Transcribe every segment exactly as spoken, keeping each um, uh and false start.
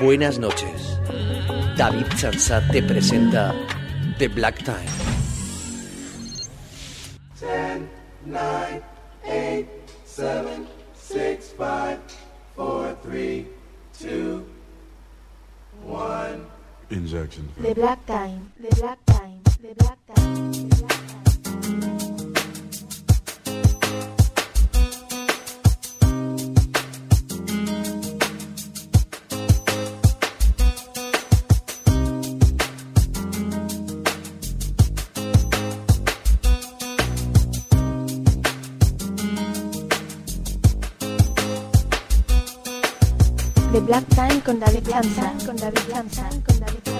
Buenas noches. David Chansa te presenta The Black Time. ten, nine, eight, seven, six, five, four, three, two, one. Injection. The Black Time, The Black Time, The Black Time, The Black Time. The Black Time con David Chansa, con David Chansa, con David Chansa.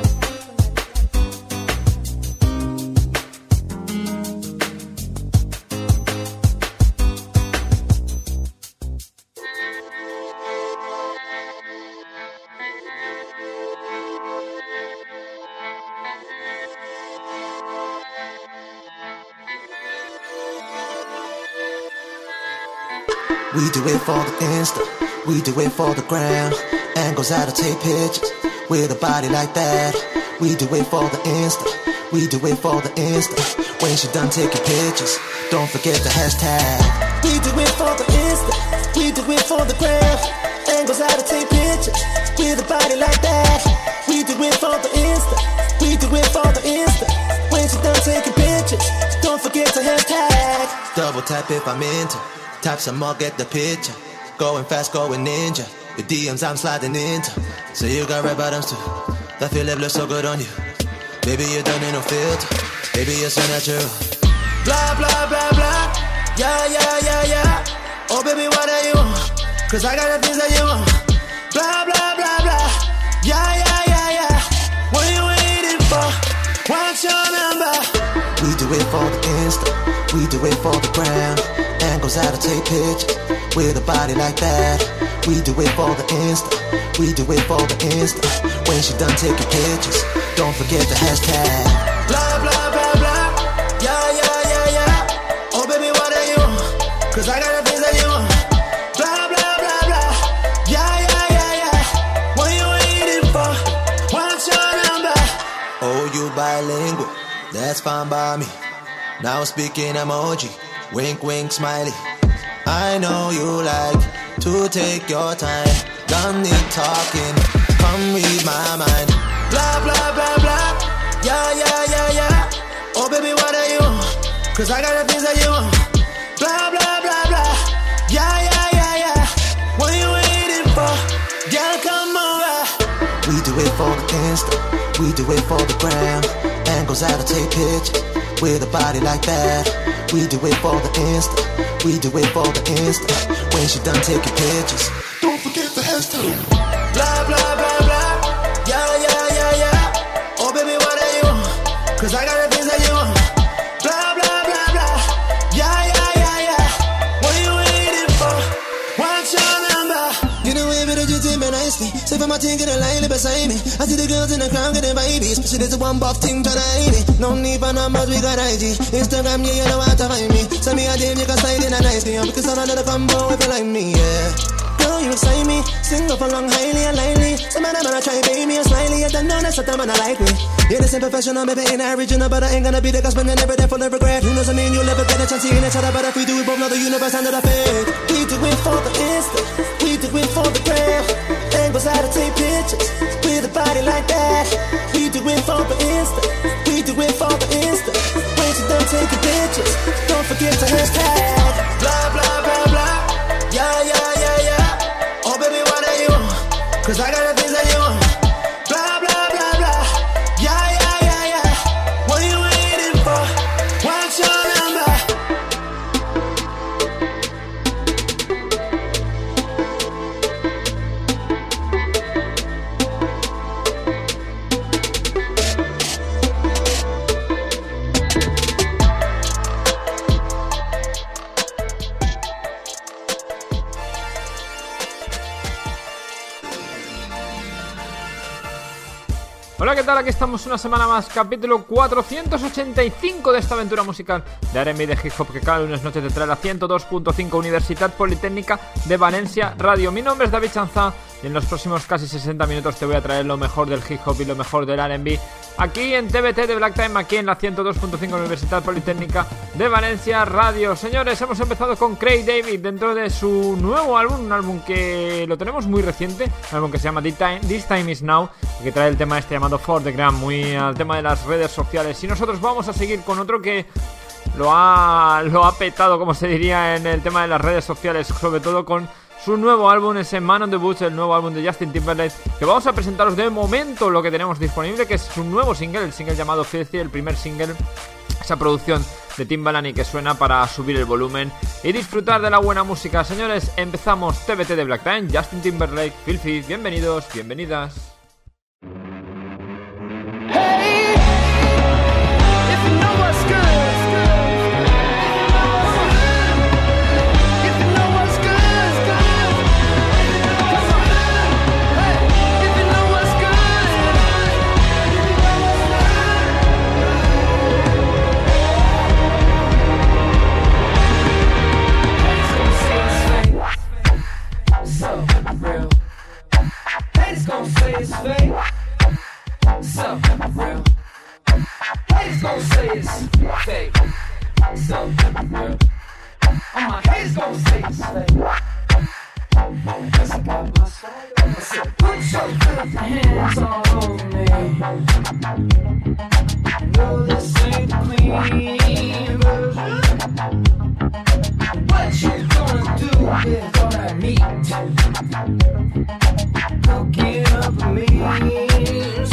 We do it for the Insta, we do it for the gram. Angles out to take pictures with a body like that. We do it for the Insta, we do it for the Insta. When she done taking pictures, don't forget the hashtag. We do it for the Insta, we do it for the gram. Angles out to take pictures with a body like that. We do it for the Insta, we do it for the Insta. When she done taking pictures, don't forget the hashtag. Double tap if I'm into. Tap some more, get the picture. Going fast, going ninja. With D Ms I'm sliding into. So you got red bottoms too. That feel it looks so good on you. Baby, you don't need no filter. Baby, you're so natural. Blah, blah, blah, blah. Yeah, yeah, yeah, yeah. Oh, baby, what do you want? Cause I got the things that you want. Blah, blah, blah, blah. Yeah, yeah, yeah, yeah. What you waiting for? What's your number? We do it for the Insta. We do it for the gram. Angles out to take pictures with a body like that. We do it for the Insta, we do it for the Insta. When she done taking pictures, don't forget the hashtag. Blah, blah, blah, blah. Yeah, yeah, yeah, yeah. Oh, baby, what do you want? Cause I got the things that you want. Blah, blah, blah, blah. Yeah, yeah, yeah, yeah. What you waiting for? What's your number? Oh, you bilingual, that's fine by me. Now speaking emoji. Wink, wink, smiley. I know you like to take your time. Don't need talking, come read my mind. Blah, blah, blah, blah. Yeah, yeah, yeah, yeah. Oh, baby, what do you want? Cause I got the things that you want. Blah, blah, blah, blah. Yeah, yeah, yeah, yeah. What you waiting for? Girl, come over. We do it for the Insta, we do it for the gram. Angles out to take pictures with a body like that. We do it for the Insta, we do it for the Insta. When she done taking pictures, don't forget the hashtag. Blah, blah, blah, blah. Yeah, yeah, yeah, yeah. Oh, baby, what do you want? Cause I got the things that you want. Blah, blah, blah, blah. Yeah, yeah, yeah, yeah. What you waiting for? What's your number? You know, baby, that you take me nicely. Say for my thing, get a line beside me. I see the girls in the crowd getting vibey. Especially this one buff thing tryna hide it. No need for numbers, we got I G. Instagram, yeah, you know how to find me. Send me a D M, you can slide in a nice thing. Because I'm another combo if you like me, yeah. Girl, you excite me. Sing up along highly and lightly. Some of them wanna try baby me and slightly. You don't know that's what them wanna like me. You're the same professional, maybe ain't original, but I ain't gonna be the guy spending every day full of regret. Who knows, I mean, you'll never get a chance seeing each other. But if we do it, both know the universe under the fake. We do it for the Insta, we do it for the gram. Angles out to take pictures with a body like that. We do it for the Insta, we do it for the Insta. When she done taking pictures, don't forget to hashtag. Blah, blah, blah, blah. Yeah, yeah, yeah, yeah. Oh, baby, what do you want? Cause I got the things that you want. Blah, blah, blah, blah. Yeah, yeah, yeah, yeah. What you waiting for? What's your number? Hola, ¿qué tal? Aquí estamos una semana más, capítulo cuatrocientos ochenta y cinco de esta aventura musical de R and B de hip hop que cada lunes noche te trae la ciento dos punto cinco Universitat Politécnica de Valencia Radio. Mi nombre es David Chanza y en los próximos casi sesenta minutos te voy a traer lo mejor del hip hop y lo mejor del R and B aquí en T V T de Black Time, aquí en la ciento dos punto cinco Universidad Politécnica de Valencia Radio. Señores, hemos empezado con Craig David dentro de su nuevo álbum, un álbum que lo tenemos muy reciente, un álbum que se llama This Time, This Time Is Now, y que trae el tema este llamado For The Gram, muy al tema de las redes sociales. Y nosotros vamos a seguir con otro que lo ha, lo ha petado, como se diría, en el tema de las redes sociales, sobre todo con su nuevo álbum, ese Man on the Boots, el nuevo álbum de Justin Timberlake, que vamos a presentaros de momento lo que tenemos disponible, que es su nuevo single, el single llamado Filthy, el primer single, esa producción de Timbaland y que suena para subir el volumen y disfrutar de la buena música. Señores, empezamos T V T de Black Time, Justin Timberlake, Filthy, bienvenidos, bienvenidas. Hey, if you know what's good. Gon' say it's fake, so real. Haters gon' say it's fake, so real. All my haters gon' say it's fake. Cause I got my swag on. I said, put your filthy hands all over me. No, this ain't the clean version. What you gonna do with all that meat? Cooking up a mean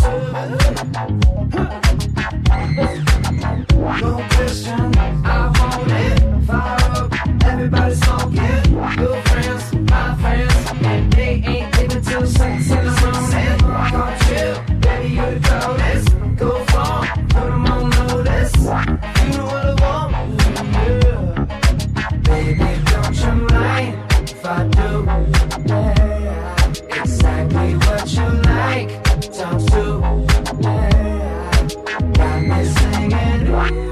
no question, I want it. Fire up, everybody smoking. Your friends, my friends, and they ain't living till sex in the morning. Come chill, baby, you the coldest. Go far, put them on notice. You know what I want, yeah. Baby, don't you mind if I do, yeah. Exactly what you like, times two, yeah. Got me singing,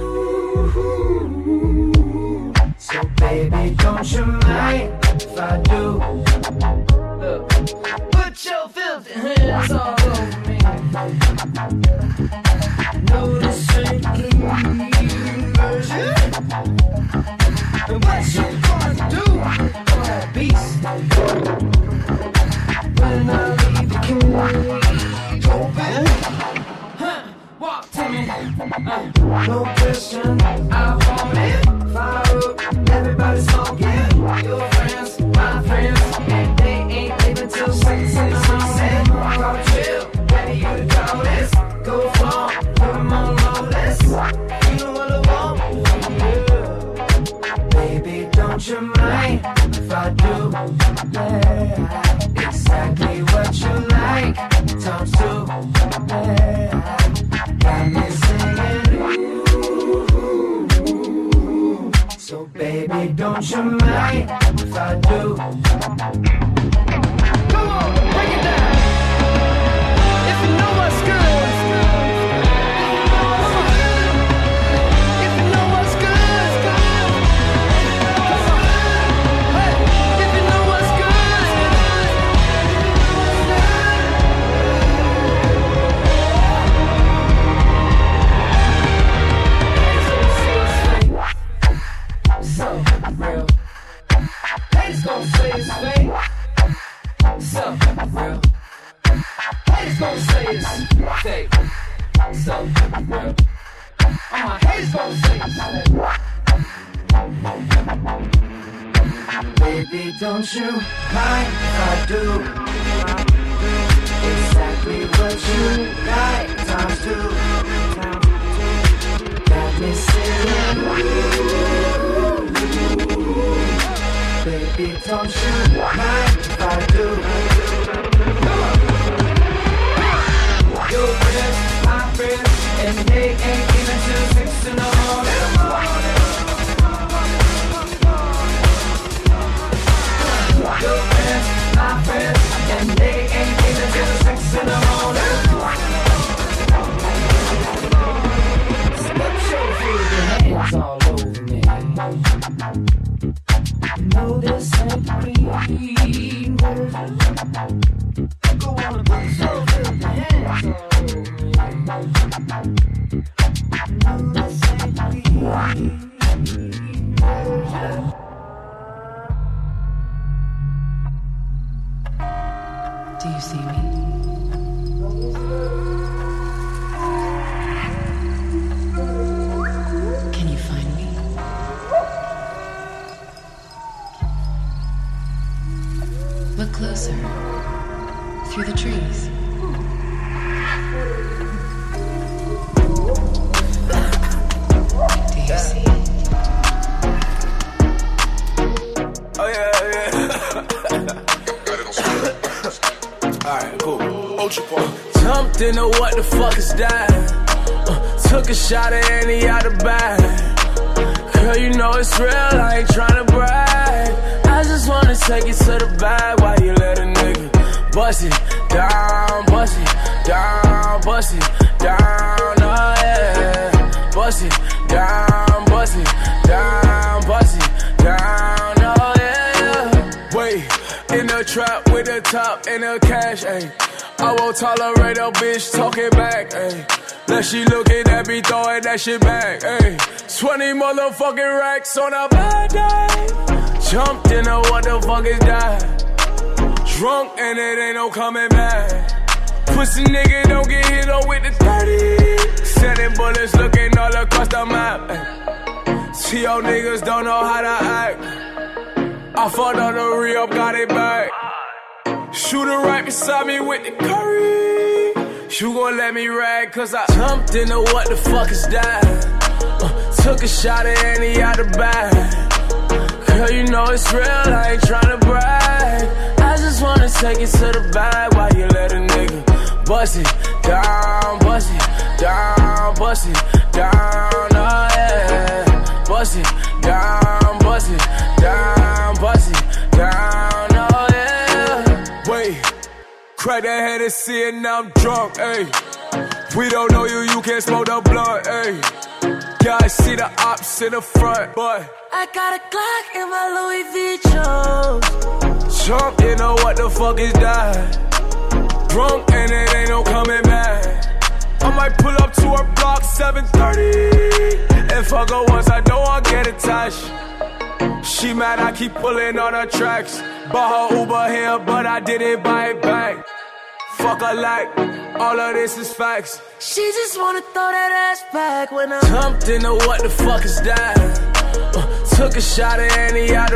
ooh. So baby, don't you mind if I do? Look, put your filthy hands all over me. No, this ain't clean version. And what you gonna do for that beast? When I leave the cage open, huh, walk to me, uh, no question, I want it. Fire up, everybody smoking. Your friends, my friends, and they ain't living till sex in the sunset. Come chill, baby, you the coldest. Go far, put them on notice. You know what I want, yeah. Baby, don't you mind if I do, yeah. Exactly what you like, times two, yeah. Got me singing, ooh. So baby, don't you mind if I do? Come on, break it down. If you know what's good. Gon' say it's fake, so real. Haters gon' say it's fake, so real. All my haters gon' say it's fake. Baby, don't you mind if I do? Exactly what you like, times two. Got me singing. Baby, don't you mind if I do? Your friends, my friends, and they ain't even till six in the morning. Your friends, my friends, and they ain't even till six in the morning. So put your filthy hands all over me. You know this ain't the clean Jumped into what the fuck is that? Uh, took a shot at Annie out the bag. Girl, you know it's real, I ain't tryna brag. I just wanna take you to the bag while you let a nigga bust it down, bust it down, bust it down, oh yeah. Bust it down, bust it down, bust it down, oh yeah. Wait, in the trap with the top and the cash, ayy. I won't tolerate a bitch talking back, ayy. Now she looking at me throwing that shit back, ayy. twenty motherfucking racks on a bad day. Jumped into what the fuck is that? Drunk and it ain't no coming back. Pussy nigga don't get hit on with the thirty. Sending bullets looking all across the map, ayy. See your niggas don't know how to act. I fought on the re-up, got it back. Shooter right beside me with the curry. You gon' let me rag cause I jumped into what the fuck is that? Uh, took a shot at Annie out the bag. Girl, you know it's real, I ain't tryna brag. I just wanna take you to the bag while you let a nigga bust it down, bust it down, bust it down, oh yeah. Bust it down, bust it down, bust it down, oh yeah. Wait, crack that Hennessy and now I'm drunk, ayy. We don't know you, you can't smoke the blunt, ayy. Yeah, I see the ops in the front, but I got a Glock in my Louis V shoes. Jump, you know what the fuck is that? Drunk and it ain't no coming back. I might pull up to her block seven thirty and fuck her once, I know I'll get attached. She mad, I keep pulling on her tracks. Bought her Uber here, but I didn't buy it back. Fuck her like, all of this is facts. She just wanna throw that ass back when I jumped into what the fuck is that? Uh, took a shot at Annie out the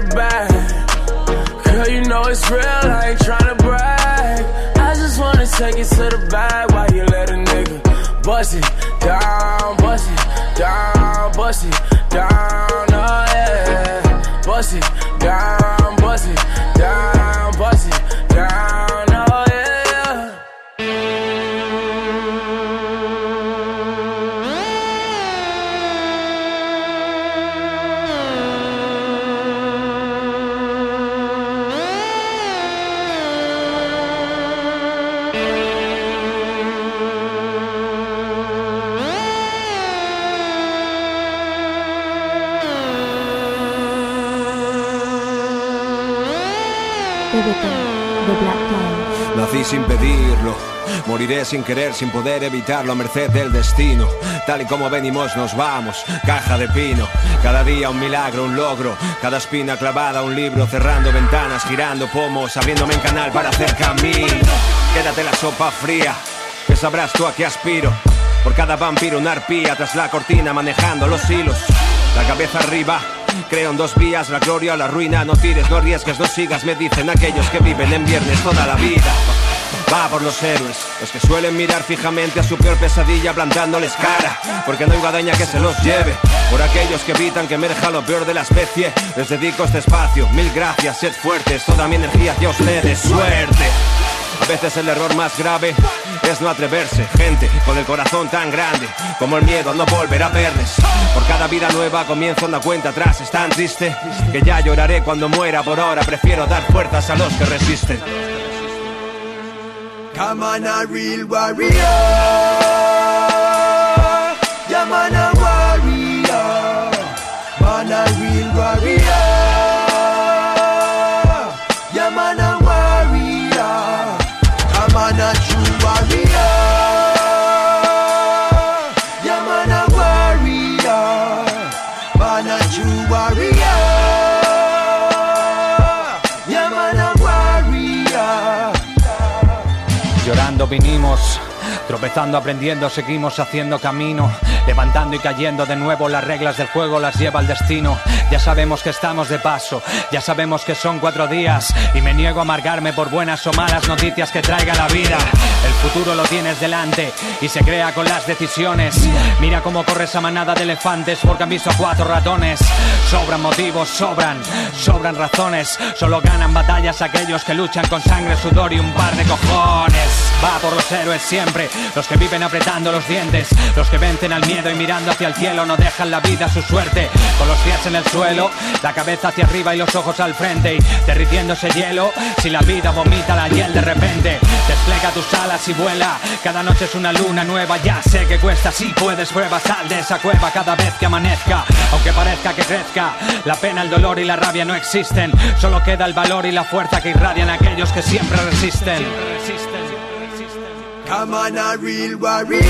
bag. Girl, you know it's real, I ain't tryna brag. I just wanna take you to the bag while you let a nigga bust it down, bust it down, bust it down, oh yeah. Bust it down, bust it down, bust it down, oh yeah. T V T de Black Cloud. Nací sin pedirlo, moriré sin querer, sin poder evitarlo, a merced del destino. Tal y como venimos nos vamos, caja de pino. Cada día un milagro, un logro, cada espina clavada, un libro. Cerrando ventanas, girando pomos, abriéndome en canal para hacer camino. Quédate la sopa fría, que sabrás tú a qué aspiro. Por cada vampiro una arpía, tras la cortina manejando los hilos. La cabeza arriba, creo en dos vías, la gloria o la ruina. No tires, no arriesgues, no sigas, me dicen aquellos que viven en viernes toda la vida. Va por los héroes, los que suelen mirar fijamente a su peor pesadilla plantándoles cara, porque no hay guadaña que se los lleve. Por aquellos que evitan que emerja lo peor de la especie, les dedico este espacio. Mil gracias, sed fuertes, toda mi energía hacia ustedes. Suerte. A veces el error más grave es no atreverse. Gente con el corazón tan grande como el miedo a no volver a verles. Por cada vida nueva comienzo una cuenta atrás. Es tan triste que ya lloraré cuando muera. Por ahora prefiero dar fuerzas a los que resisten. Come on, a real warrior. Yeah, man, a warrior. Man, a real warrior. Yeah, man, a warrior. Come on, a true warrior. Yeah, man, a warrior. Man, a true warrior. Yeah, man, a warrior. Llorando vinimos, tropezando, aprendiendo, seguimos haciendo camino. Levantando y cayendo de nuevo, las reglas del juego las lleva el destino. Ya sabemos que estamos de paso, ya sabemos que son cuatro días. Y me niego a amargarme por buenas o malas noticias que traiga la vida. El futuro lo tienes delante y se crea con las decisiones. Mira cómo corre esa manada de elefantes porque han visto a cuatro ratones. Sobran motivos, sobran, sobran razones. Solo ganan batallas aquellos que luchan con sangre, sudor y un par de cojones. Va por los héroes siempre, siempre. Los que viven apretando los dientes, los que vencen al miedo y mirando hacia el cielo no dejan la vida a su suerte. Con los pies en el suelo, la cabeza hacia arriba y los ojos al frente, y derritiendo ese hielo, si la vida vomita la hiel de repente. Desplega tus alas y vuela, cada noche es una luna nueva. Ya sé que cuesta, si puedes prueba, sal de esa cueva cada vez que amanezca. Aunque parezca que crezca, la pena, el dolor y la rabia no existen. Solo queda el valor y la fuerza que irradian aquellos que siempre resisten. Siempre resisten. Come on, a real warrior.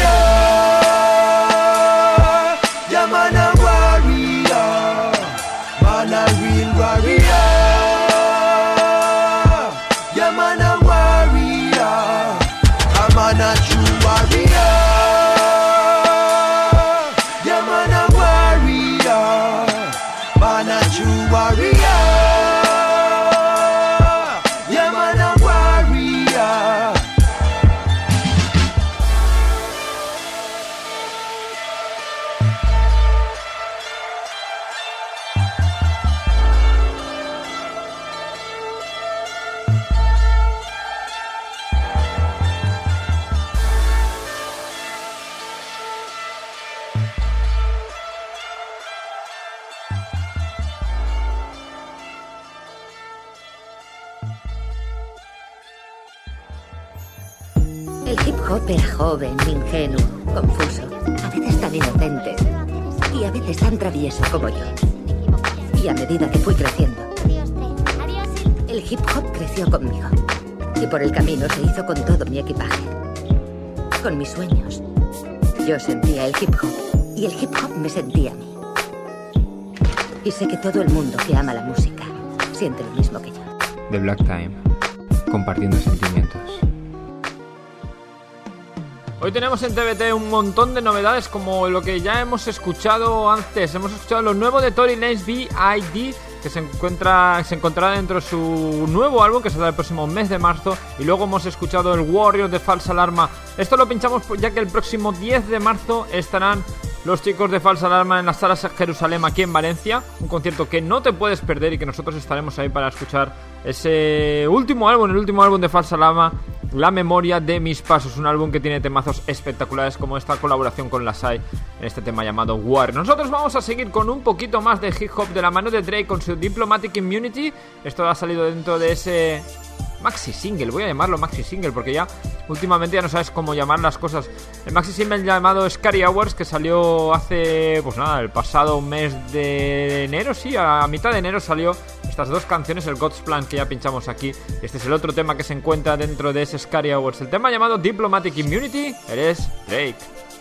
Yeah, man, a warrior. Man, a real warrior. Yeah, man, a warrior. Come on, a true warrior. Yeah, man, a warrior. Man, a true warrior. Yeah, man, a warrior. El hip hop era joven, ingenuo, confuso, a veces tan inocente y a veces tan travieso como yo. Y a medida que fui creciendo, el hip hop creció conmigo. Y por el camino se hizo con todo mi equipaje, con mis sueños. Yo sentía el hip hop y el hip hop me sentía a mí. Y sé que todo el mundo que ama la música siente lo mismo que yo. The Black Time, compartiendo sentimientos. Hoy tenemos en T V T un montón de novedades como lo que ya hemos escuchado antes. Hemos escuchado lo nuevo de Tory Lanez B I D, que se encuentra se encontrará dentro de su nuevo álbum que saldrá el próximo mes de marzo. Y luego hemos escuchado el Warrior de Falsa Alarma. Esto lo pinchamos ya que el próximo diez de marzo estarán los chicos de Falsa Alarma en las salas Jerusalén aquí en Valencia. Un concierto que no te puedes perder y que nosotros estaremos ahí para escuchar ese último álbum, el último álbum de Falsa Alarma, La Memoria de Mis Pasos. Un álbum que tiene temazos espectaculares como esta colaboración con La Sai en este tema llamado War. Nosotros vamos a seguir con un poquito más de hip hop de la mano de Drake con su Diplomatic Immunity. Esto ha salido dentro de ese maxi single, voy a llamarlo maxi single porque ya últimamente ya no sabes cómo llamar las cosas. El maxi single llamado Scary Hours, que salió hace, pues nada, el pasado mes de enero, sí, a mitad de enero salió estas dos canciones, el God's Plan que ya pinchamos aquí. Este es el otro tema que se encuentra dentro de ese Scary Hours, el tema llamado Diplomatic Immunity. Eres Drake.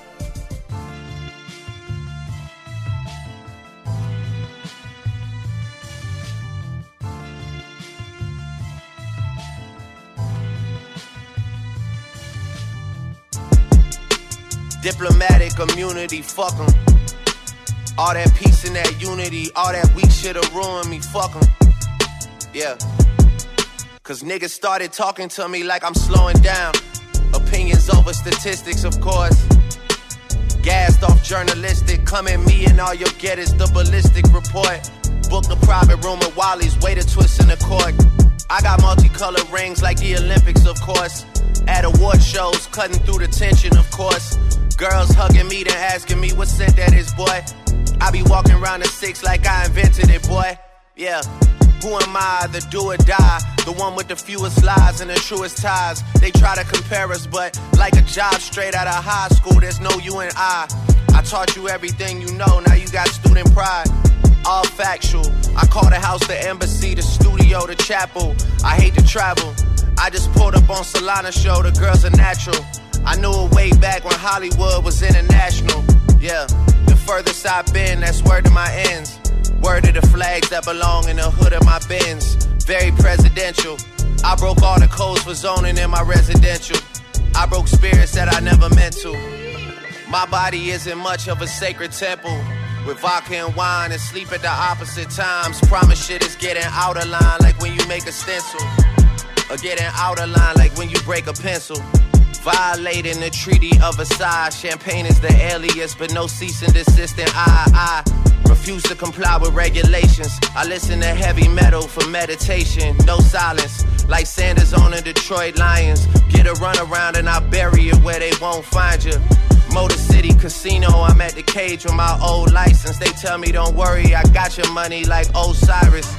Diplomatic immunity, fuck 'em. All that peace and that unity, all that weak shit'll ruin me, fuck 'em. Yeah. Cause niggas started talking to me like I'm slowing down. Opinions over statistics, of course. Gassed off journalistic, come at me and all you'll get is the ballistic report. Book a private room at Wally's, way to twist in the court. I got multicolored rings like the Olympics, of course. At award shows, cutting through the tension, of course. Girls hugging me, then asking me what scent that is, boy. I be walking around the six like I invented it, boy. Yeah. Who am I, the do or die? The one with the fewest lies and the truest ties. They try to compare us, but like a job straight out of high school, there's no you and I. I taught you everything you know, now you got student pride. All factual. I call the house the embassy, the studio, the chapel. I hate to travel. I just pulled up on Solana show, the girls are natural. I knew it way back when Hollywood was international. Yeah, the furthest I've been, that's word to my ends. Word to the flags that belong in the hood of my Benz. Very presidential. I broke all the codes for zoning in my residential. I broke spirits that I never meant to. My body isn't much of a sacred temple. With vodka and wine and sleep at the opposite times. Promise shit is getting out of line like when you make a stencil. Or getting out of line like when you break a pencil. Violating the Treaty of Versailles. Champagne is the alias, but no cease and desist in I, I refuse to comply with regulations. I listen to heavy metal for meditation. No silence, like Sanders on the Detroit Lions. Get a run around and I'll bury it where they won't find you. Motor City Casino, I'm at the cage with my old license. They tell me don't worry, I got your money like Osiris.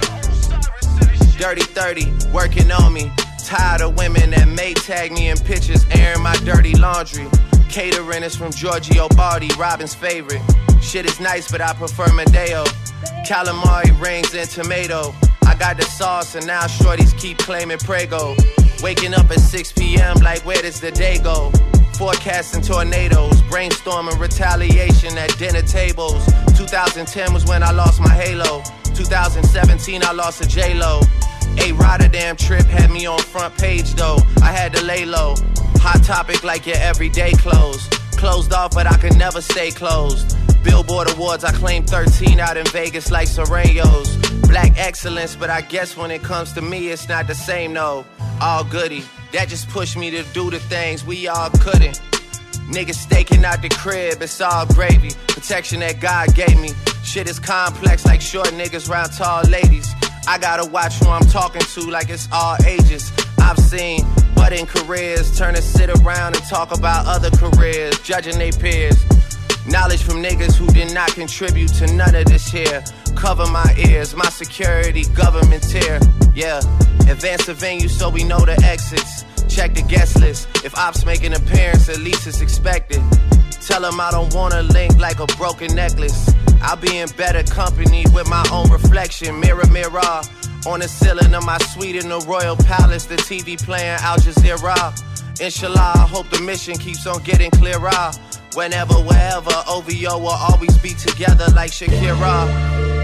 Dirty thirty, working on me. Tired of women that may tag me in pictures, airing my dirty laundry. Catering is from Giorgio Bardi, Robin's favorite. Shit is nice, but I prefer Madeo. Calamari rings and tomato. I got the sauce and now shorties keep claiming Prego. Waking up at six p.m. like where does the day go? Forecasting tornadoes, brainstorming retaliation at dinner tables. two thousand ten was when I lost my halo. two thousand seventeen I lost a J-Lo. A Rotterdam trip had me on front page though. I had to lay low. Hot topic like your everyday clothes. Closed off but I could never stay closed. Billboard Awards I claimed thirteen out in Vegas like Serenos. Black excellence, but I guess when it comes to me it's not the same no. All goody. That just pushed me to do the things we all couldn't. Niggas staking out the crib, it's all gravy. Protection that God gave me. Shit is complex like short niggas round tall ladies. I gotta watch who I'm talking to like it's all ages. I've seen budding careers turn to sit around and talk about other careers, judging their peers. Knowledge from niggas who did not contribute to none of this here. Cover my ears, my security, government tier. Yeah, advance the venue so we know the exits. Check the guest list. If ops make an appearance, at least it's expected. Tell them I don't wanna link like a broken necklace. I'll be in better company with my own reflection. Mirror, mirror, on the ceiling of my suite in the Royal Palace. The T V playing Al Jazeera. Inshallah, I hope the mission keeps on getting clearer. Whenever, wherever, O V O will always be together like Shakira.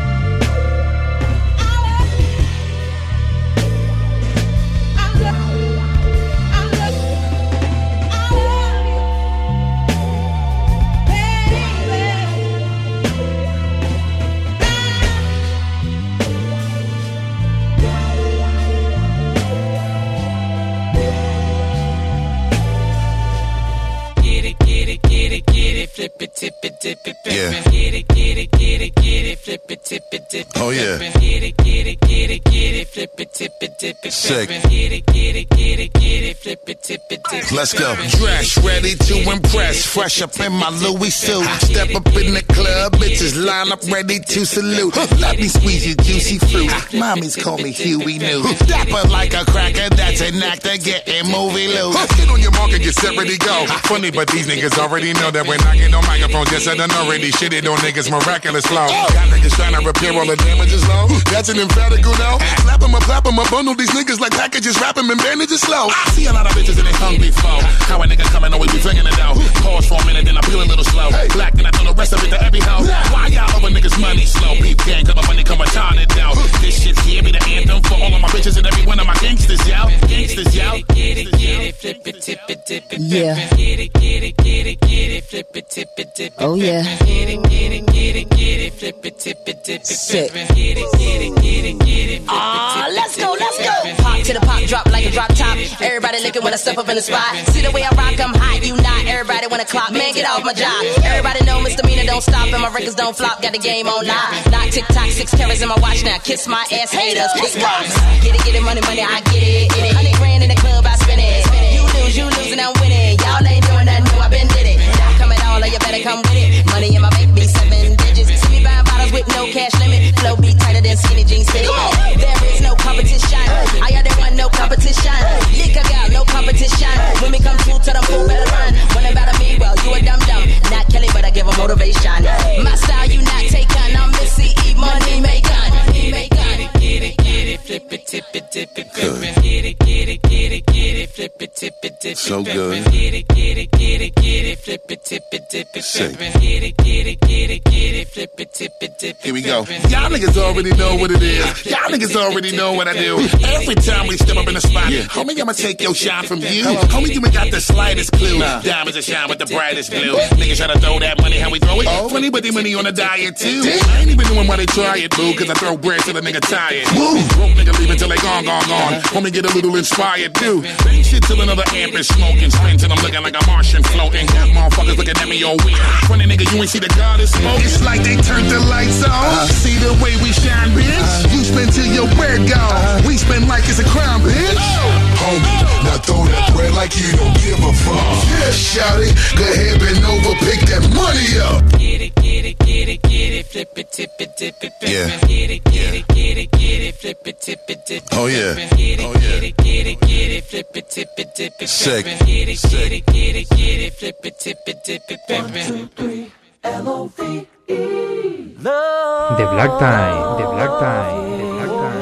Flip it, tip it, dip it, yeah. Get it, get it, get it, get it, flip it, tip it, dip it. Oh yeah. Get it, get it, get it, get it, flip it, tip it, dip it. Sick. Get it, get it, get it, get it, flip it, tip it, dip it. Let's go. Dress, ready to impress. Fresh up in my Louis suit. Step up in the club, bitches line up ready to salute. Let me squeeze your juicy fruit. Mommies call me Huey New. Dapper like a cracker, that's an actor getting movie loot. Get on your mark and get set, ready, go. Funny, but these niggas already know that when I get on microphone, just I done already shitted on niggas miraculous flow. Got niggas trying to repair all the damages low. That's an emphatic no. Clap 'em up, clap 'em up, bundle these niggas like packages, wrap 'em in bandages slow. I see a lot of bitches and they hungry for how a nigga coming always be flinging it out. Pause for a minute, then I feel a little slow. Black, then I throw the rest of it to every hoe. Why y'all over niggas money slow? Peep gang, cause my money come retarded out. This shit here be the anthem for all of my bitches and every one of my gangsters, yo. Gangsters, yo. Get it, get it, flip it, tip it, dip it. Yeah. Get it, get it, get it, get it, flip it, tip it, dip it. Oh yeah. Get it, get it, get it, get it, flip it, tip it, dip it. Sick. Get it, get it, get it, get it. Ah, let's go, let's go. Pop to the pop, drop like a drop top. Everybody looking when I step up in the spot. See the way I rock, I'm hot, you not. Everybody wanna clock, man, get off my job. Everybody know misdemeanor don't stop and my records don't flop. Got the game on live. Knock tick tock, six carats in my watch now. Kiss my ass haters, kick rocks. Get it, get it, money, money, I get it, get it. Hundred grand in the club, I spend it. You lose, you lose, and I'm winning. Y'all ain't doing nothing new, I been did it. Now come at all, you better come with it. Money in my bank be seven digits. See me buying bottles with no cash limit. Flow be tighter than skinny jeans fit. There is no competition. I got that one, no competition. Liquor girl, no competition. When we come through, tell them fool better run. One about me, well, you a dum dum. Not Kelly, but I give a motivation. My style, you not taken. I'm Missy E. Money maker. Money maker. Get it, get it, flip it, tip it, dip it. Get it, get it, get it, get it, flip it, tip it, dip it. So good. Get it, get it, get it, get it, flip it, tip it, dip it. Sick. Get it, get it, get it, get it, flip it, tip it, dip it. Here we go. Y'all niggas already know what it is. Y'all niggas already know what I do. Every time we step up in the spot, yeah. Homie, I'ma take your shine from you. Homie, you ain't got the slightest clue. Nah. Diamonds that shine with the brightest blue. Niggas try to throw that money, how we throw it? Oh. Funny, but the money on a diet too. I ain't even doing why they try it, boo. Cause I throw bread till the nigga tired. Woo. Broke nigga leave until they gone, gone, gone. Homie, get a little inspired too. Ain't shit till another amp is smoking. Spin till I'm looking like a Martian floating. Half motherfuckers looking at me all weird. Funny nigga, you ain't see the God is smoke. It's like they turned the lights on. Uh, see the way we shine, bitch. Uh, you spend till your bread gone. Uh, we spend like it's a crime, bitch. Oh. Homie, now throw that bread like you don't give a fuck. Yeah, shout it. Go ahead, bend over, pick that money up. Get it, get it, get it, get it, flip it, tip it, dip it, yeah. Get it, get it, get it, get it, flip it, tip it, dip it. Oh yeah. Get it, oh, yeah. get it, get it, get it, flip it, tip it, dip it. Sick. Get it, get it, get it, get it, flip it, tip it, dip it. One, two, three, L O V E. The Black Time, The Black Time, The Black Time.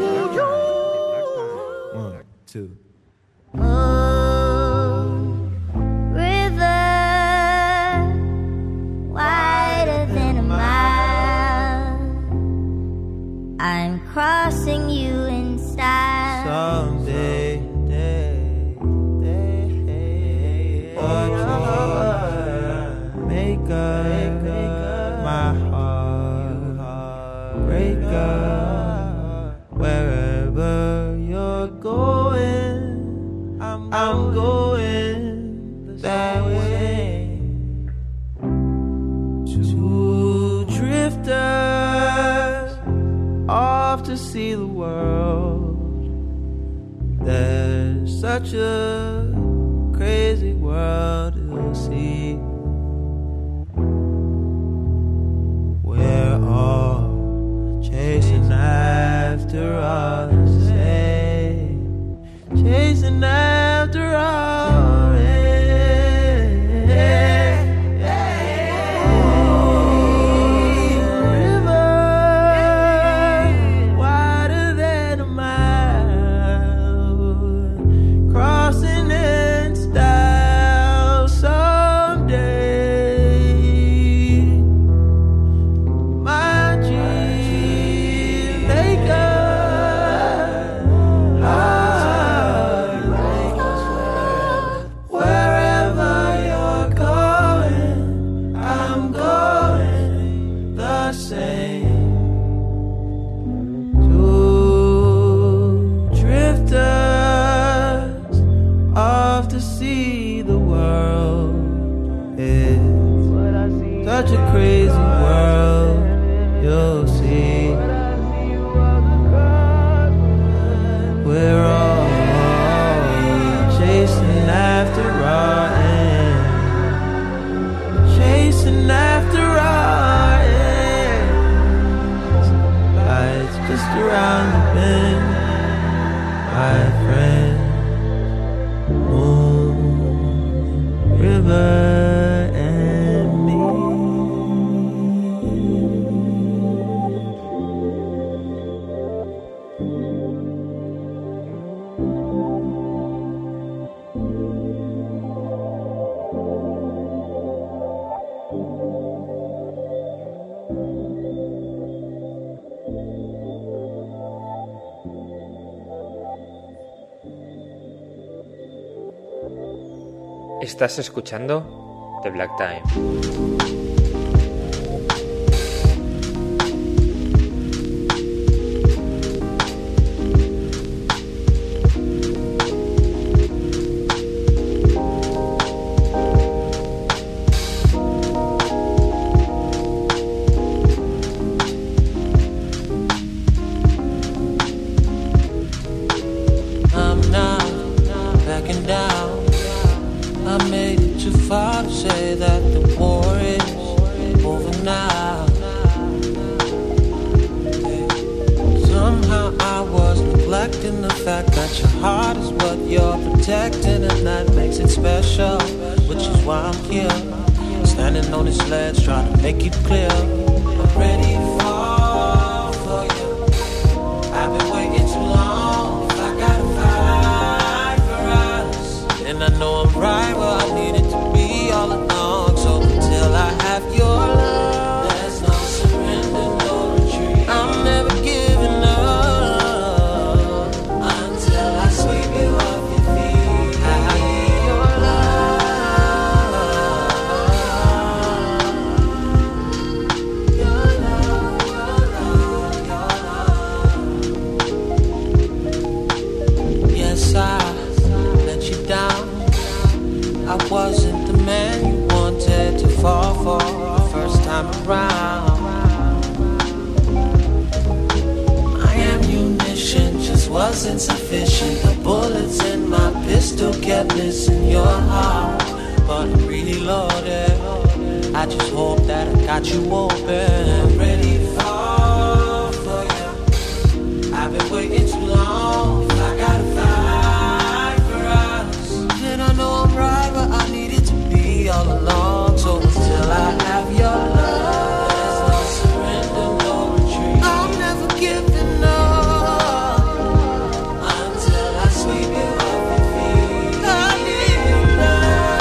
One, two. Oh, river, wider than a mile. I'm crossing you in style. Someday, day, day, make up my heart, break up wherever you're going. I'm, I'm going that way. Two drifters off to see the world. There's such a crazy world to see. We're all chasing after us, hey, chasing after our hey, hey, hey. Oh, river wider than a mile, crossing in style someday. Such a crazy world, you'll see. We're all chasing after our end, chasing after our end. Life's just around the bend, my friend. Moon, river. Estás escuchando The Black Time. I'm not backing down. I made it too far to say that the war is over now. Somehow I was neglecting the fact that your heart is what you're protecting, and that makes it special, which is why I'm here, standing on this ledge trying to make it clear. I'm ready to fall for you. I've been waiting too long. I gotta fight for us, and I know I'm right where I needed to be all along. So until I have your love, there's no surrender, no retreat. I'm never giving up until I sweep you off your feet. I need your love, your love. was insufficient. The bullets in my pistol kept missing your heart. But I'm really loaded. I just hope that I got you open. I'm ready to fall for you. I've been waiting too long. I gotta fight for us. And I know I'm right, but I needed to be all along. So until I have your love, there's no surrender, no retreat. I'm never giving up until I sweep you off your feet. I need your love.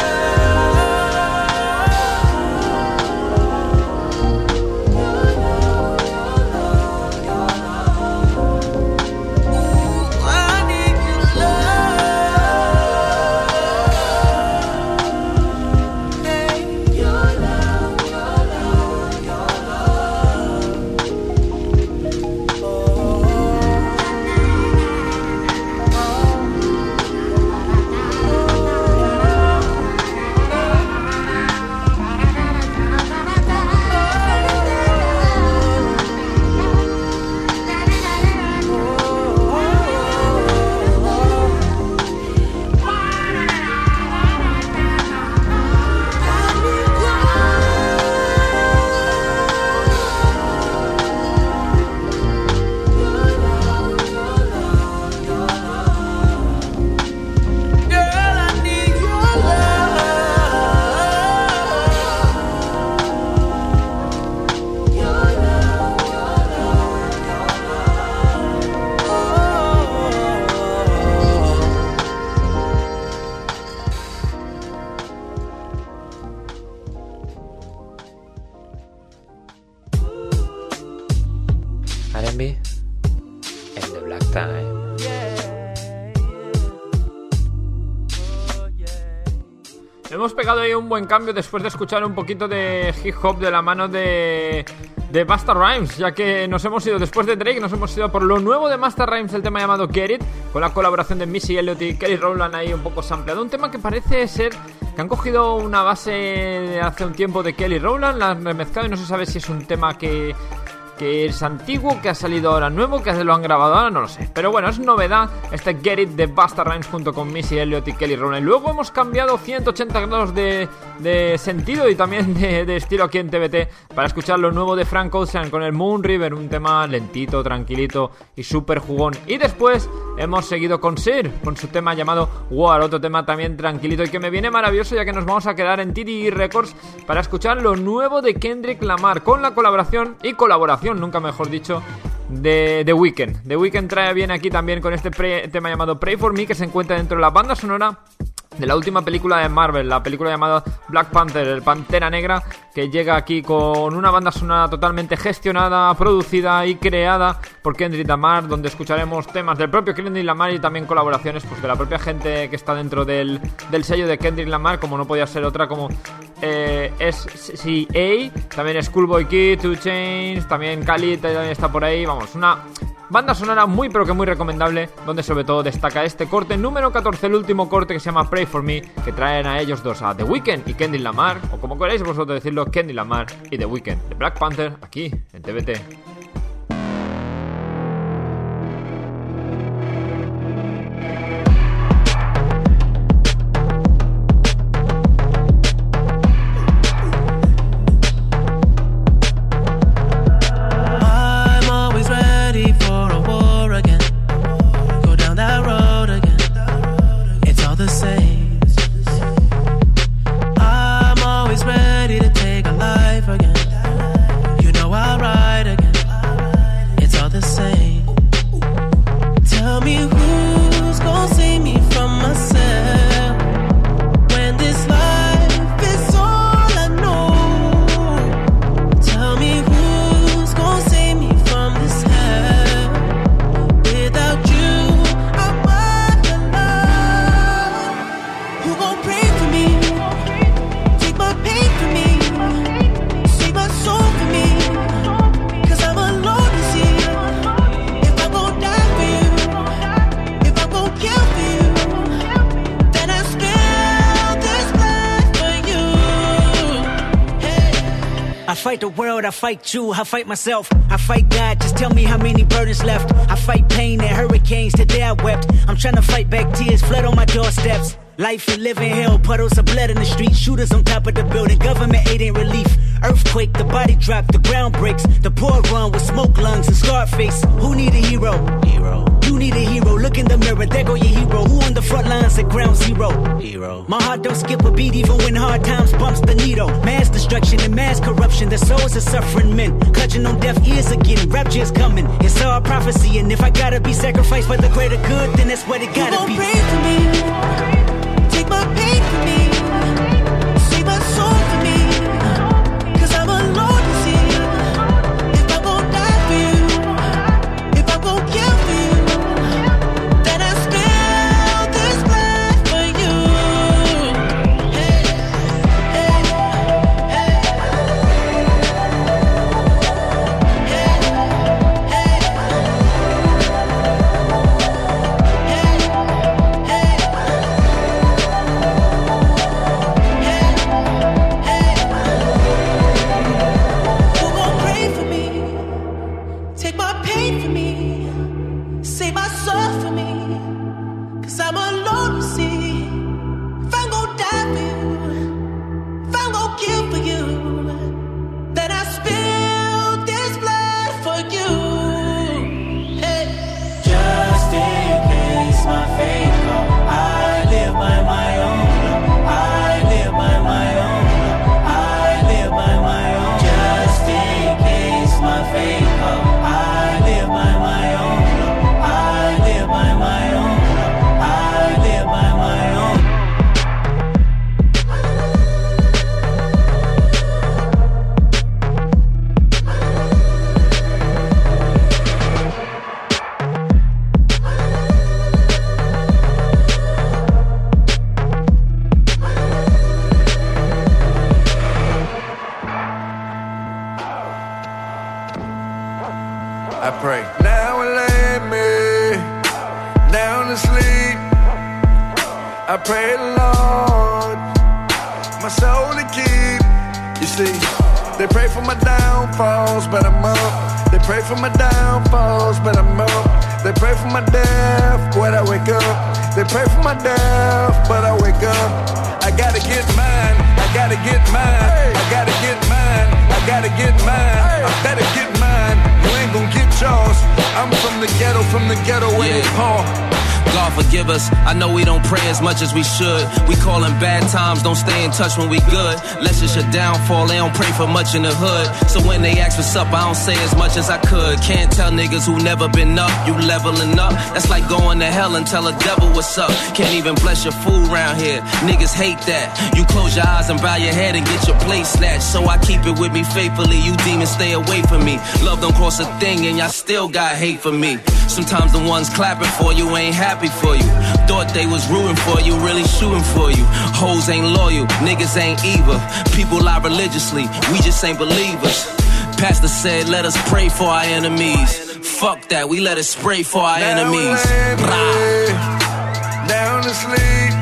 R and B en The Black Time. Hemos pegado ahí un buen cambio después de escuchar un poquito de hip hop de la mano de, de Busta Rhymes, ya que nos hemos ido, después de Drake, nos hemos ido por lo nuevo de Busta Rhymes, el tema llamado Get It, con la colaboración de Missy Elliott y Kelly Rowland ahí un poco sampleado. Un tema que parece ser que han cogido una base de hace un tiempo de Kelly Rowland, la han remezclado y no se sabe si es un tema que... que es antiguo, que ha salido ahora nuevo, que lo han grabado ahora, no lo sé. Pero bueno, es novedad este Get It de Busta Rhymes junto con Missy Elliott y Kelly Rowland. Luego hemos cambiado ciento ochenta grados de, de sentido y también de, de estilo aquí en T V T para escuchar lo nuevo de Frank Ocean con el Moon River, un tema lentito, tranquilito y súper jugón. Y después hemos seguido con Sir, con su tema llamado War, otro tema también tranquilito y que me viene maravilloso, ya que nos vamos a quedar en T D E Records para escuchar lo nuevo de Kendrick Lamar con la colaboración y colaboración, nunca mejor dicho, de The Weeknd. The Weeknd trae bien aquí también con este pre- tema llamado Pray For Me, que se encuentra dentro de la banda sonora de la última película de Marvel, la película llamada Black Panther, el Pantera Negra, que llega aquí con una banda sonora totalmente gestionada, producida y creada por Kendrick Lamar, donde escucharemos temas del propio Kendrick Lamar y también colaboraciones pues de la propia gente que está dentro del, del sello de Kendrick Lamar, como no podía ser otra, como eh, S C A, también Schoolboy Kid, two Chainz, también Khalid también está por ahí. Vamos, una banda sonora muy pero que muy recomendable, donde sobre todo destaca este corte número catorce, el último corte, que se llama Pray For Me, que traen a ellos dos, a The Weeknd y Kendrick Lamar, o como queráis vosotros decirlo, Kendrick Lamar y The Weeknd, de Black Panther, aquí en T V T. I'm always ready to take a life again. You know I'll ride again. I fight the world, I fight you, I fight myself, I fight God, just tell me how many burdens left. I fight pain and hurricanes, today I wept. I'm trying to fight back tears, flood on my doorsteps. Life and living hell, puddles of blood in the street, shooters on top of the building, government aid ain't relief. Earthquake, the body drop, the ground breaks, the poor run with smoke lungs and scarred face. Who need a hero? Hero. You need a hero, look in the mirror, there go your hero. Who on the front lines at ground zero? Hero. My heart don't skip a beat even when hard times bumps the needle. Mass destruction and mass corruption, the souls of suffering men, clutching on deaf ears again, rapture's coming. It's all prophecy, and if I gotta be sacrificed for the greater good, then that's what it gotta be. You gon' pray for me, take my pain for me, save my soul for me, cause I'm alone to see. If I'm gon' die for you, if I'm gon' kill for you, then I spill this blood for you. Hey, hey, hey, who gon' pray for me, take my pain for me, save my soul for me, cause I'm alone to see. If I'm gon' die for you, if I'm gon' kill for you, then I spill this blood for you. Hey. Just in case my fate come, I live by my own law. I live by my own law. I live by my own. Just in case my fate come, I live by my own law. I live by my own law. I live by my own. I pray. Now I lay me down to sleep. I pray the Lord my soul to keep. You see, they pray for my downfalls, but I'm up. They pray for my downfalls, but I'm up. They pray for my death when I wake up. They pray for my death, but I wake up. I gotta get mine. I gotta get mine. I gotta get mine. I gotta get mine. I better get mine. You ain't gon' get yours. I'm from the ghetto, from the ghetto where they pour. God forgive us, I know we don't pray as much as we should. We callin' bad times, don't stay in touch when we good. Less it's your downfall, they don't pray for much in the hood. So when they ask for supper, I don't say as much as I could. Can't tell niggas who never been up, you leveling up. That's like going to hell and tell a devil what's up. Can't even bless your food round here, niggas hate that. You close your eyes and bow your head and get your plate snatched. So I keep it with me faithfully, you demons stay away from me. Love don't cost a thing and y'all still got hate for me. Sometimes the ones clapping for you ain't happy for you. Thought they was rooting for you, really shooting for you. Hoes ain't loyal, niggas ain't either. People lie religiously, we just ain't believers. Pastor said let us pray for our enemies. Fuck that, we let us spray for our Now enemies. lay me down to sleep.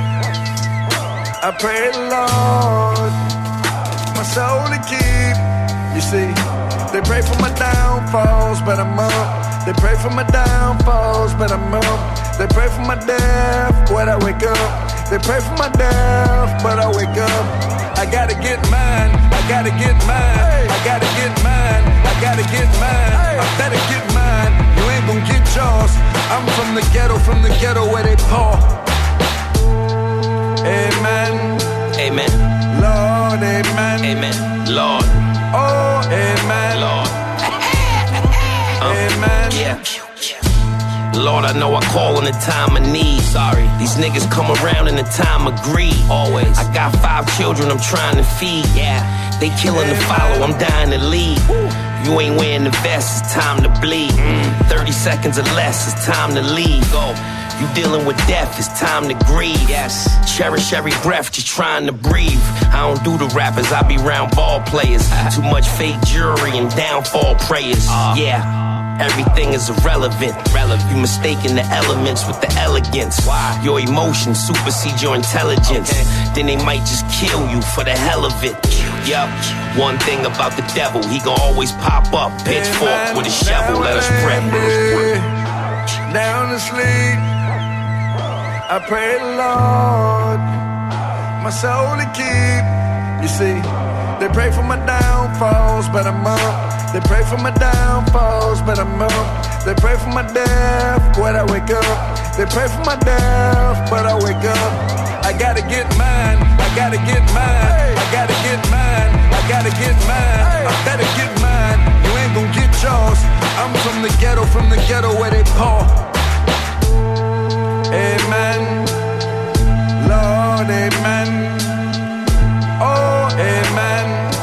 I pray the Lord my soul to keep. You see, they pray for my downfalls, but I'm up. They pray for my downfalls, but I'm up. They pray for my death when I wake up. They pray for my death, but I wake up. I gotta get mine. I gotta get mine. I gotta get mine. I gotta get mine. I better get mine. You ain't gon' get yours. I'm from the ghetto, from the ghetto where they pour. Amen. Amen. Lord, amen. Amen. Lord. Oh, amen. Lord. Amen. Yeah. Lord, I know I call in a time of need. Sorry, these niggas come around in a time of greed. Always. I got five children I'm trying to feed. Yeah. They killing to follow, I'm dying to lead. You ain't wearing the vest, it's time to bleed. Mm. thirty seconds or less, it's time to leave. Go. You dealing with death, it's time to grieve. Yes. Cherish every breath, just trying to breathe. I don't do the rappers, I be round ball players. Too much fake jury and downfall prayers. Uh. Yeah. Everything is irrelevant. Relevant. You mistaking the elements with the elegance. Why? Your emotions supersede your intelligence. Okay. Then they might just kill you for the hell of it. Yep, one thing about the devil, he gon' always pop up, pitchfork with a shovel, let us prep. Down to sleep, I pray the Lord, my soul to keep. You see, they pray for my downfalls, but I'm up. They pray for my downfalls, but I'm up. They pray for my death when I wake up. They pray for my death, but I wake up. I gotta get mine, I gotta get mine, I gotta get mine, I gotta get mine, I better get mine. You ain't gon' get yours. I'm from the ghetto, from the ghetto where they pour. Amen, Lord, amen. Oh, amen,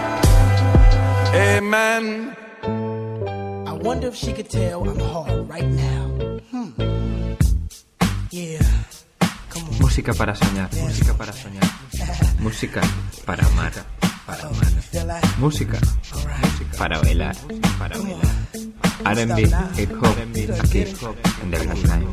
amen. I wonder if she could tell I'm hard right now. Hmm. Yeah. Música para soñar, música para soñar, música para amar, para amar, música, música para bailar, para bailar. R and B, hip hop, aquí en The Black Time.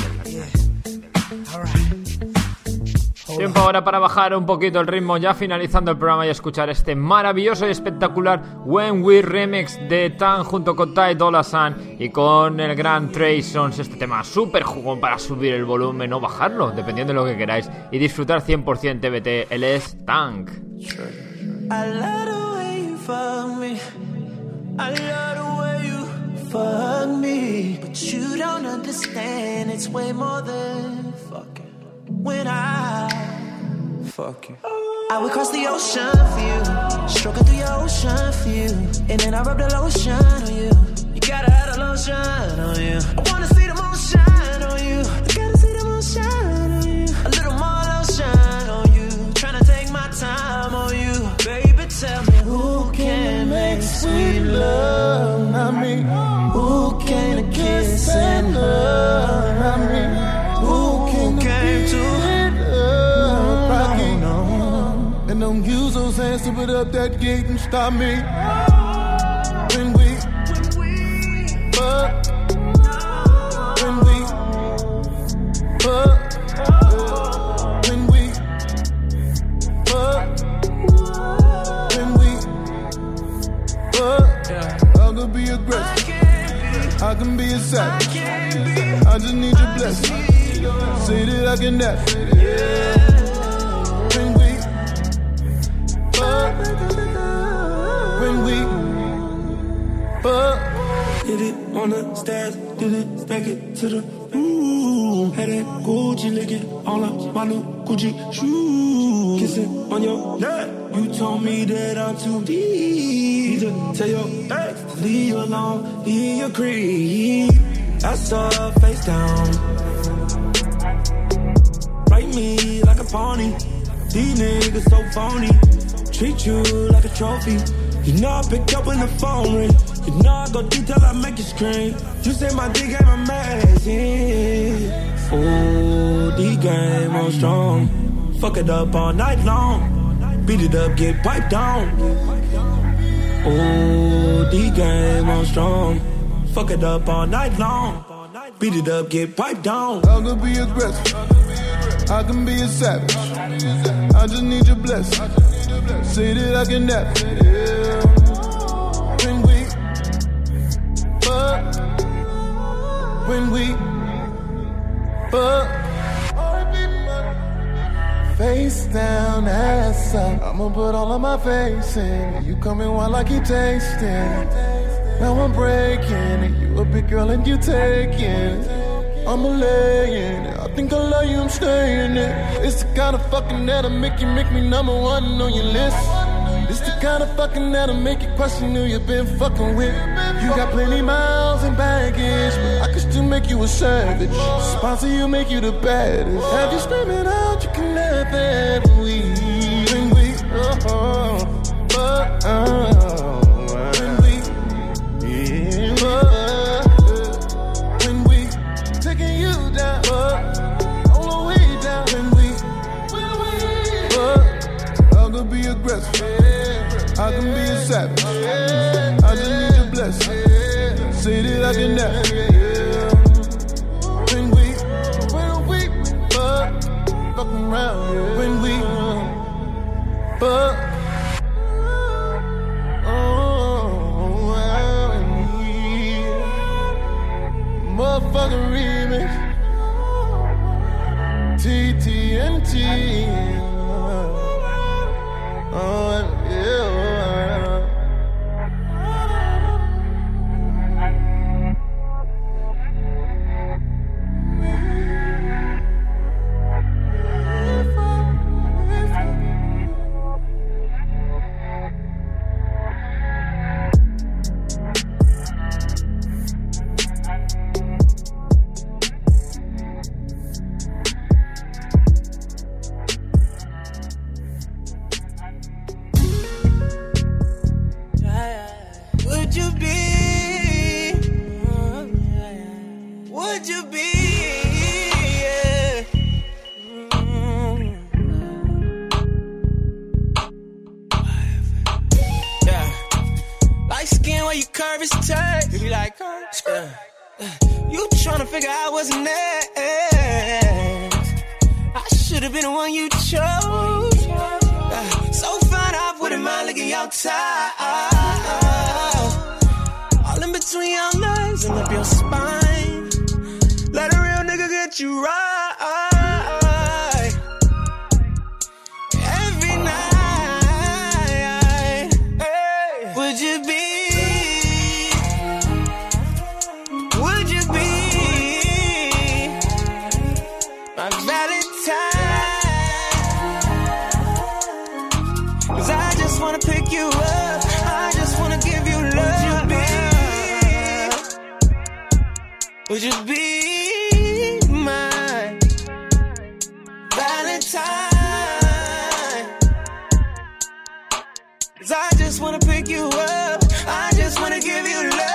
Tiempo ahora para bajar un poquito el ritmo, ya finalizando el programa y escuchar este maravilloso y espectacular When We Remix de Tan junto con Ty Dolla $ign y con el gran Trey Songz. Este tema súper jugón para subir el volumen o bajarlo, dependiendo de lo que queráis, y disfrutar cien por ciento T B T. Él es Tank. I love the way you fuck me. I love the way you fuck me. But you don't understand, it's way more than fucking. When I fuck you, I would cross the ocean for you, stroking through your ocean for you, and then I rub the lotion on you. You gotta have the lotion on you. I wanna see the moon shine on you. I gotta see the moon shine on you. A little more lotion on you. Tryna take my time on you. Baby, tell me who can make sweet love? Not me. Who can kiss and love? Not me. Who came to it up? I don't know. And don't use those hands to put up that gate and stop me. When we fuck, when we fuck, when we fuck, when we fuck, I could be aggressive, I can be a savage, I just need your blessing. Say that I can dance, yeah. When we fuck, when we fuck. Did it on the stairs, did it stack it to the room. Had that Gucci licking all of my new Gucci shoes. Kissing on your neck, you told me that I'm too deep. To tell your ex to leave you alone, leave your creep. I saw her face down. Me like a pony. These niggas so phony. Treat you like a trophy. You know I picked up when the phone ring. You know I go deep till I make you scream. You say my D game amazing. Oh, D game on strong. Fuck it up all night long. Beat it up, get piped down. Oh, D game on strong. Fuck it up all night long. Beat it up, get piped down. I'm gonna be aggressive, I can be a savage, I just need your blessing. Say that I can dance, yeah. When we fuck, when we fuck. Face down, ass up, I'ma put all of my face in. You coming while I keep tasting. Now I'm breaking it. You a big girl and you taking it. I'm a laying it. I think I love you, I'm staying it. It's the kind of fucking that'll make you make me number one on your list. It's the kind of fucking that'll make you question who you been fucking with. You got plenty miles and baggage, but I can still make you a savage. Sponsor you, make you the baddest. Have you screaming out, you can laugh at we. When we, oh, oh, oh. When we, yeah, oh, when we taking you down, oh, all the way down. When we, when we, oh, I could be aggressive, I can be a savage. I just need your blessing. Say that I can dance. When we, when we fuck, fuck around. When we fuck, would you be? Would you be? Yeah. Yeah. Light skin where you curve is tight. You be like, yeah. You tryna figure out what's next. I should've been the one you chose. Yeah. So fine, I wouldn't mind licking your tie. All in between your legs and up your spine. Let a real nigga get you right. Every night. Hey. Would you be? Would you be my Valentine? 'Cause I just wanna pick you up. I just wanna give you love. Would you be? Would you be my Valentine? 'Cause I just wanna pick you up. I just wanna give you love.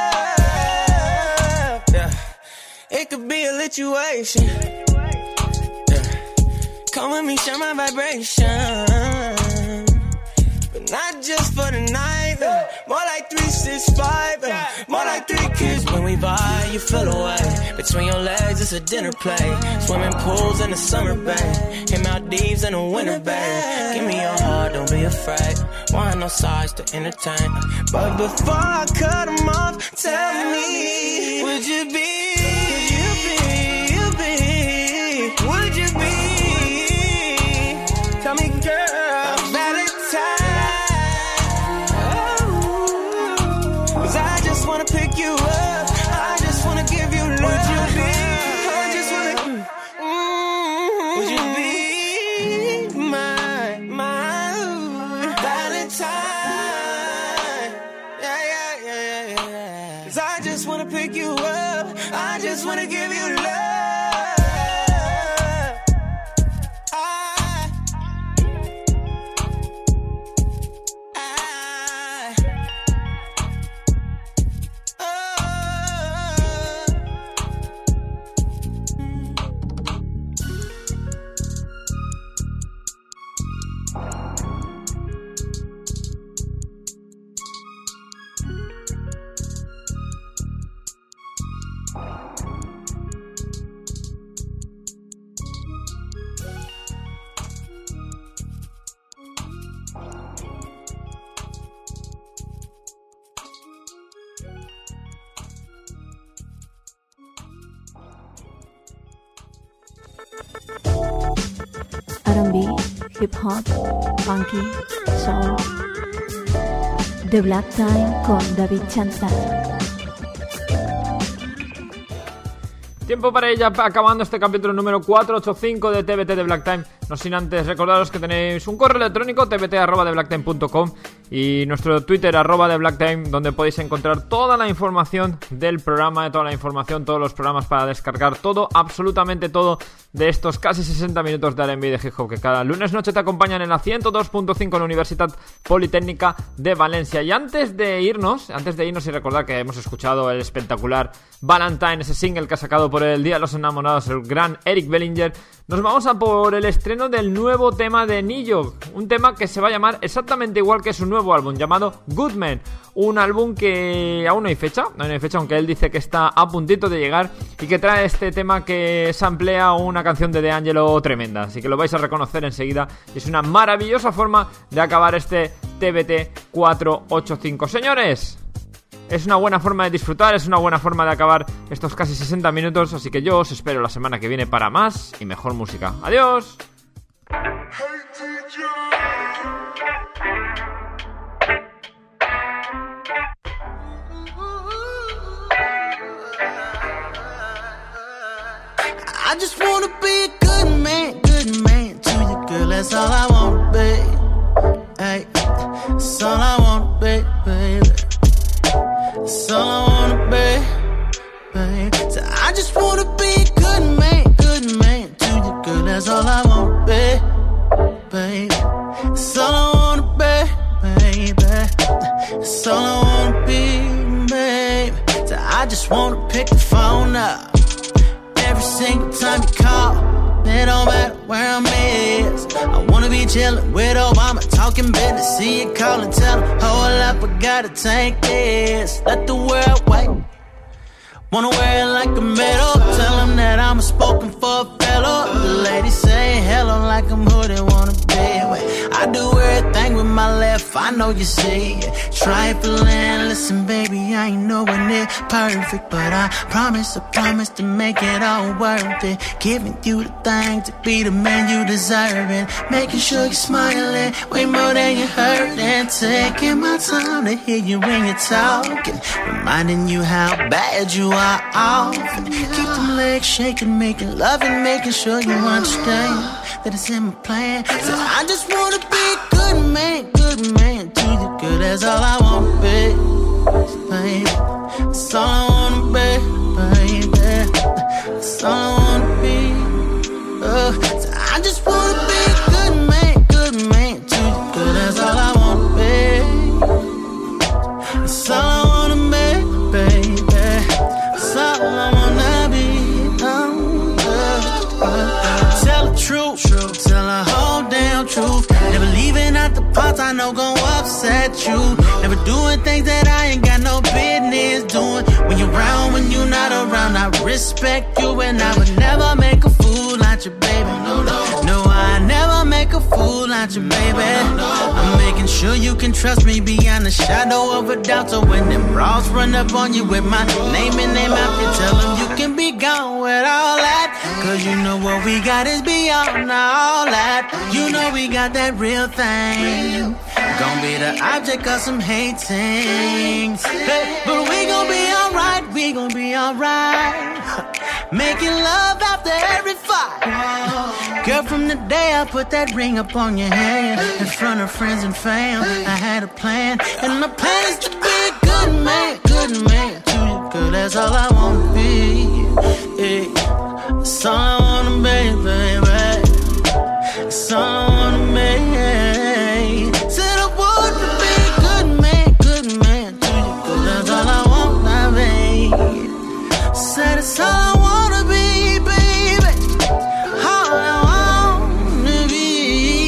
Yeah. It could be a situation. Yeah. Come with me, share my vibration. But not just for the night. Uh, more like three, six, five. Uh, more like three kids when we vibe. You feel away. Between your legs, it's a dinner plate. Swimming pools in the summer bay. In Maldives in the winter bay. Give me your heart, don't be afraid. Want no sides to entertain. But before I cut them off, tell me, would you be? Would you be? You be? Would you be? Tell me, girl, Valentine. Pick you up. I just wanna give you love. Would you be? I just wanna. Mm-hmm. Would you be my my Valentine? Yeah, yeah, yeah, yeah, yeah. 'Cause I just wanna pick you up. I just wanna give you love. R and B, hip hop, funky, soul. The Black Time con David Chanza. Tiempo para ella, acabando este capítulo número cuatrocientos ochenta y cinco de T B T de Black Time. No sin antes recordaros que tenéis un correo electrónico, tbt arroba de blacktime punto com, y nuestro Twitter, arroba de blacktime, donde podéis encontrar toda la información del programa, toda la información, todos los programas para descargar, todo, absolutamente todo, de estos casi sesenta minutos de R and B de hip hop que cada lunes noche te acompañan en la ciento dos punto cinco en la Universitat Politécnica de Valencia. Y antes de irnos, antes de irnos y recordar que hemos escuchado el espectacular Valentine, ese single que ha sacado por el Día de los Enamorados el gran Eric Bellinger, nos vamos a por el estreno del nuevo tema de Nillo, un tema que se va a llamar exactamente igual que su nuevo álbum, llamado Good Man, un álbum que aún no hay fecha, no hay fecha, aunque él dice que está a puntito de llegar, y que trae este tema que samplea una canción de D'Angelo tremenda, así que lo vais a reconocer enseguida, y es una maravillosa forma de acabar este T B T cuatrocientos ochenta y cinco. Señores, es una buena forma de disfrutar, es una buena forma de acabar estos casi sesenta minutos, así que yo os espero la semana que viene para más y mejor música. ¡Adiós! I just wanna be a good man, good man to you, girl, that's all I wanna be. Hey, that's all I wanna be, baby. That's all I wanna be, baby. So I just wanna be a good man, good man to you, girl, that's all I wanna be, baby. That's all I wanna be, baby. That's all I wanna be. I just wanna pick the phone up every single time you call. It don't matter where I'm at. I wanna be chillin' with Obama, talking business. See you call and tell him, hold up, I gotta take this. Let the world wait. Wanna wear it like a medal. Tell them that I'm a spoken for a fellow. The ladies say hello like I'm who they wanna be. Wait, I do everything with my left, I know you see it. Trifling, listen baby, I ain't nowhere near perfect, but I promise, I promise to make it all worth it. Giving you the thing to be the man you deserve it. Making sure you're smiling, way more than you hurting. Taking my time to hear you when you're talking. Reminding you how bad you are often. Keep them legs shaking, making love and making sure you understand that it's in my plan. So I just wanna be a good man, good man to you, girl. That's all I wanna be, baby. That's all I wanna be, baby. That's all I wanna be. Uh, so I just wanna be a good man, good man to you, girl. That's all I wanna be. That's all I wanna be, baby. That's all I wanna be. Um, uh, uh, tell the truth, truth, tell the whole damn truth. Never leaving out the parts I know gon' upset you. Never doing things that I ain't got no business doing. When you're around, when you're not around, I respect you, and I would never make a fool out you, baby. No, no, no, I never make a fool out you, baby. I'm making sure you can trust me beyond the shadow of a doubt. So when them bras run up on you with my name in their mouth, you tell them you can be gone with all that. Cause you know what we got is beyond all that. You know we got that real thing. Gonna be the object of some hating. Hey, but we gon' be alright, we gon' be alright. Making love after every fight. Girl, from the day I put that ring up on your hand, in front of friends and fam, I had a plan. And my plan is to be a good man, good man to you, girl. That's all I wanna be. Yeah. That's all I wanna be, baby. That's all I wanna be. Said I want to be a good man, good man to you, girl. That's all I wanna be. Said it's all I wanna be, baby. All I wanna be.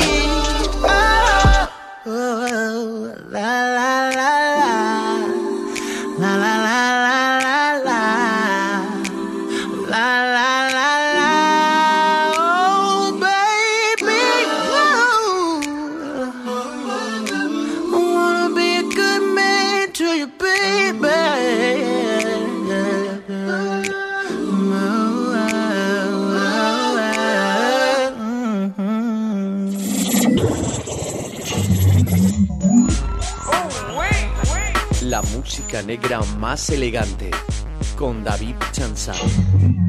Oh, oh, la la la la, la la la la la, la la la la. Oh, baby, oh. I wanna be a good man to you, baby. La música negra más elegante con David Chanzal.